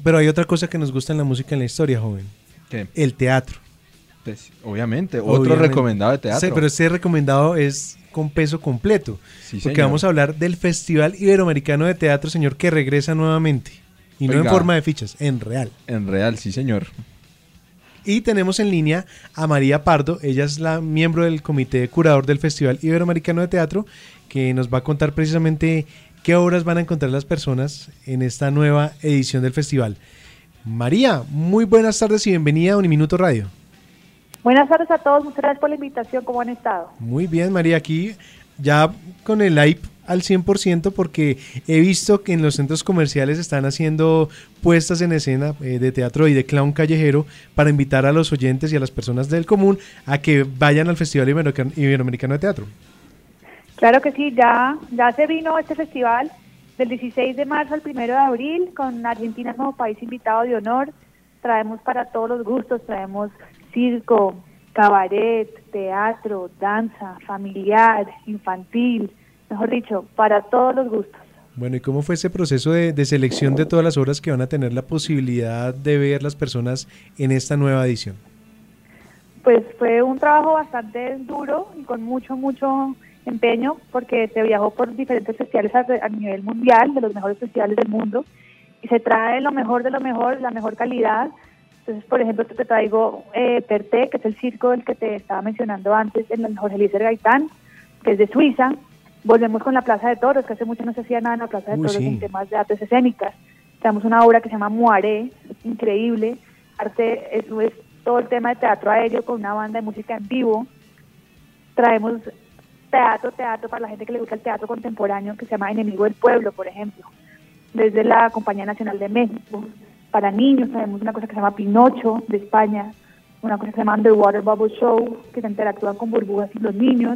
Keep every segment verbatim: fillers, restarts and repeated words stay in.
Pero hay otra cosa que nos gusta en la música en la historia, joven. ¿Qué? El teatro. Pues, obviamente, otro Obviamente. recomendado de teatro. Sí, pero este recomendado es con peso completo. Sí, porque señor. vamos a hablar del Festival Iberoamericano de Teatro, señor, que regresa nuevamente. Y no Oiga, en forma de fichas, en real. En real, sí, señor. Y tenemos en línea a María Pardo. Ella es la miembro del comité curador del Festival Iberoamericano de Teatro, que nos va a contar precisamente qué obras van a encontrar las personas en esta nueva edición del festival. María, muy buenas tardes y bienvenida a Uniminuto Radio. Buenas tardes a todos, muchas gracias por la invitación, ¿cómo han estado? Muy bien, María, aquí ya con el hype al cien por ciento porque he visto que en los centros comerciales están haciendo puestas en escena eh, de teatro y de clown callejero para invitar a los oyentes y a las personas del común a que vayan al Festival Iberoamericano, Iberoamericano de Teatro. Claro que sí, ya, ya se vino este festival del dieciséis de marzo al primero de abril con Argentina como país invitado de honor. Traemos para todos los gustos, traemos circo, cabaret, teatro, danza, familiar, infantil, mejor dicho, para todos los gustos. Bueno, ¿y cómo fue ese proceso de, de selección de todas las obras que van a tener la posibilidad de ver las personas en esta nueva edición? Pues fue un trabajo bastante duro y con mucho, mucho empeño, porque se viajó por diferentes festivales a, a nivel mundial, de los mejores festivales del mundo, y se trae lo mejor de lo mejor, la mejor calidad. Entonces, por ejemplo, te traigo eh, Perté, que es el circo del que te estaba mencionando antes, en el Jorge Eliezer Gaitán, que es de Suiza. Volvemos con la Plaza de Toros, que hace mucho no se hacía nada en la Plaza de Uy, Toros sí. en temas de artes escénicas. Tenemos una obra que se llama Moaré, increíble. Arte, eso es todo el tema de teatro aéreo con una banda de música en vivo. Traemos teatro, teatro para la gente que le gusta el teatro contemporáneo, que se llama Enemigo del Pueblo, por ejemplo. Desde la Compañía Nacional de México. Para niños tenemos una cosa que se llama Pinocho, de España, una cosa que se llama Underwater Bubble Show, que se interactúan con burbujas y los niños.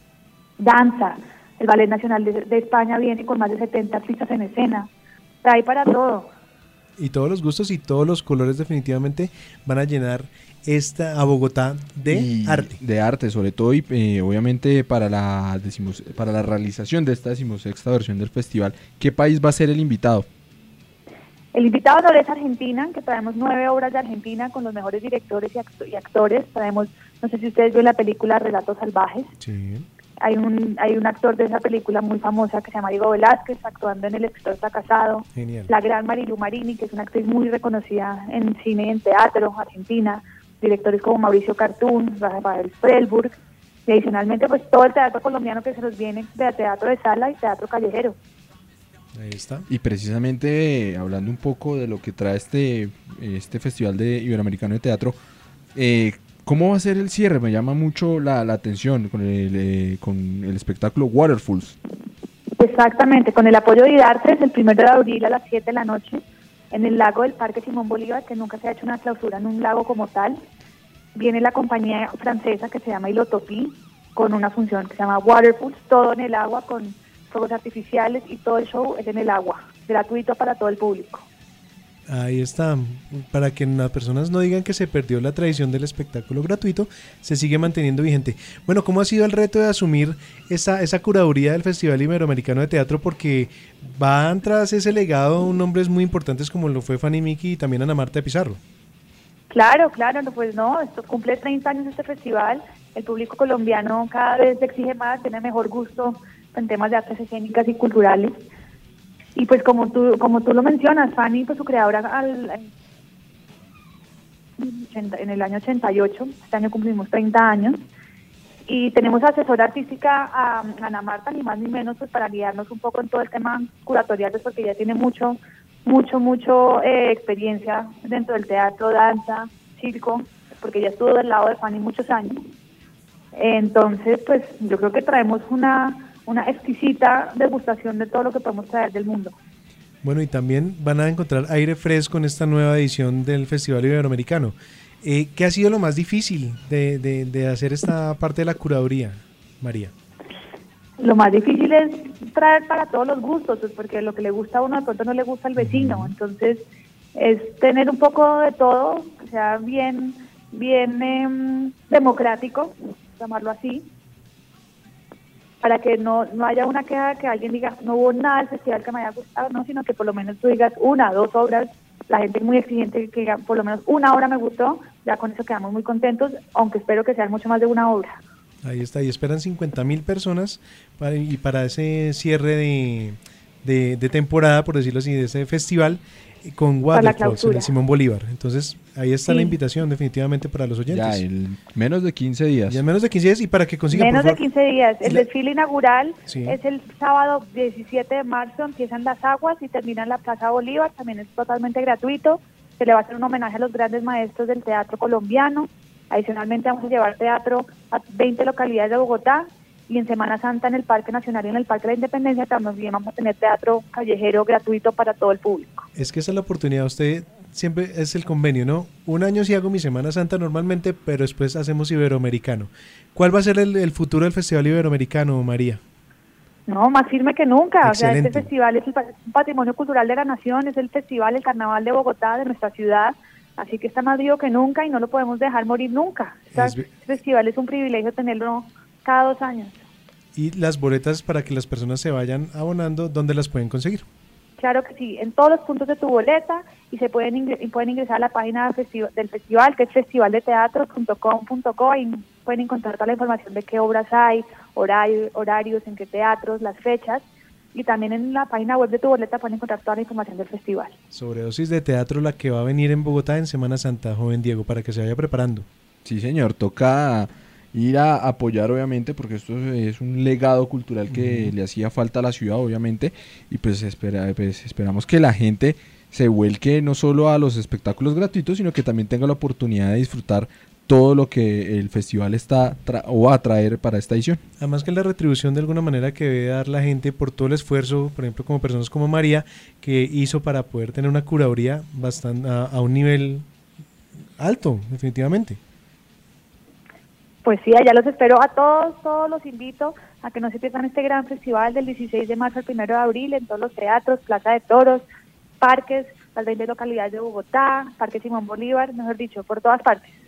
Danza, el Ballet Nacional de, de España viene con más de setenta artistas en escena. Trae para todo. Y todos los gustos y todos los colores definitivamente van a llenar esta a Bogotá de Y arte. De arte, sobre todo, y eh, obviamente para la, decimos, para la realización de esta decimosexta versión del festival, ¿qué país va a ser el invitado? El invitado de honor es Argentina, que traemos nueve obras de Argentina con los mejores directores y, act- y actores. Traemos, no sé si ustedes ven la película Relatos Salvajes. Sí. Hay un hay un actor de esa película muy famosa que se llama Diego Velázquez, actuando en El Escritor Fracasado. Genial. La gran Marilu Marini, que es una actriz muy reconocida en cine y en teatro, Argentina. Directores como Mauricio Cartún, Rafael Sprelburg. Y adicionalmente, pues todo el teatro colombiano que se nos viene de teatro de sala y teatro callejero. Ahí está. Y precisamente eh, hablando un poco de lo que trae este, este Festival de Iberoamericano de Teatro, eh, ¿cómo va a ser el cierre? Me llama mucho la, la atención con el, eh, con el espectáculo Waterfalls. Exactamente, con el apoyo de IDARTES, el primero de abril a las siete de la noche, en el lago del Parque Simón Bolívar, que nunca se ha hecho una clausura en un lago como tal. Viene la compañía francesa que se llama Ilotopí, con una función que se llama Waterfalls, todo en el agua, con fuegos artificiales, y todo el show es en el agua, gratuito para todo el público. Ahí está, para que las personas no digan que se perdió la tradición del espectáculo gratuito, se sigue manteniendo vigente. Bueno, ¿cómo ha sido el reto de asumir esa, esa curaduría del Festival Iberoamericano de Teatro? Porque van tras ese legado nombres muy importantes como lo fue Fanny Miki y también Ana Marta de Pizarro. Claro, claro, no, pues no, esto cumple treinta años este festival, el público colombiano cada vez exige más, tiene mejor gusto en temas de artes escénicas y culturales. Y pues como tú como tú lo mencionas, Fanny, pues su creadora al, en el año ochenta y ocho, este año cumplimos treinta años, y tenemos asesora artística a Ana Marta, ni más ni menos, pues para guiarnos un poco en todo el tema curatorial, pues porque ella tiene mucho, mucho, mucho eh, experiencia dentro del teatro, danza, circo, porque ella estuvo del lado de Fanny muchos años. Entonces, pues yo creo que traemos una... una exquisita degustación de todo lo que podemos traer del mundo. Bueno, y también van a encontrar aire fresco en esta nueva edición del Festival Iberoamericano. Eh, ¿Qué ha sido lo más difícil de, de, de hacer esta parte de la curaduría, María? Lo más difícil es traer para todos los gustos, pues porque lo que le gusta a uno de pronto no le gusta al vecino. Uh-huh. Entonces, es tener un poco de todo, que sea bien, bien eh, democrático, llamarlo así, para que no, no haya una queja que alguien diga, no hubo nada del festival que me haya gustado, no, sino que por lo menos tú digas una, dos obras La gente es muy exigente, que diga, por lo menos una obra me gustó, ya con eso quedamos muy contentos, aunque espero que sean mucho más de una obra. Ahí está, y esperan cincuenta mil personas para, y para ese cierre de, de, de temporada, por decirlo así, de ese festival con Waterfalls en el Simón Bolívar. Entonces, ahí está sí. la invitación definitivamente para los oyentes. Ya, en menos de quince días. Ya en menos de quince días y para que consigan, Menos por de quince días. El la... desfile inaugural sí. es el sábado diecisiete de marzo, empiezan las aguas y termina en la Plaza Bolívar, también es totalmente gratuito. Se le va a hacer un homenaje a los grandes maestros del teatro colombiano. Adicionalmente vamos a llevar teatro a veinte localidades de Bogotá y en Semana Santa en el Parque Nacional y en el Parque de la Independencia también vamos a tener teatro callejero gratuito para todo el público. Es que esa es la oportunidad, usted siempre es el convenio, ¿no? Un año sí hago mi Semana Santa normalmente, pero después hacemos Iberoamericano. ¿Cuál va a ser el, el futuro del Festival Iberoamericano, María? No, más firme que nunca. Excelente. O sea, este festival es un patrimonio cultural de la nación, es el festival, el carnaval de Bogotá, de nuestra ciudad. Así que está más vivo que nunca y no lo podemos dejar morir nunca. O sea, es... Este festival es un privilegio tenerlo cada dos años. Y las boletas para que las personas se vayan abonando, ¿dónde las pueden conseguir? Claro que sí, en todos los puntos de tu boleta y se pueden ingres y pueden ingresar a la página festival, del festival, que es festival de teatro punto com punto co, y pueden encontrar toda la información de qué obras hay, horario, horarios, en qué teatros, las fechas. Y también en la página web de tu boleta pueden encontrar toda la información del festival. Sobredosis de teatro, la que va a venir en Bogotá en Semana Santa, joven Diego, para que se vaya preparando. Sí, señor, toca ir a apoyar, obviamente, porque esto es un legado cultural que uh-huh. le hacía falta a la ciudad, obviamente, y pues, espera, pues esperamos que la gente se vuelque no solo a los espectáculos gratuitos, sino que también tenga la oportunidad de disfrutar todo lo que el festival está tra- o va a traer para esta edición. Además que la retribución de alguna manera que debe dar la gente por todo el esfuerzo, por ejemplo, como personas como María, que hizo para poder tener una curaduría bastante a, a un nivel alto, definitivamente. Pues sí, allá los espero a todos, todos los invito a que no se pierdan este gran festival del dieciséis de marzo al primero de abril en todos los teatros, Plaza de Toros, parques, las veinte localidades de Bogotá, Parque Simón Bolívar, mejor dicho, por todas partes.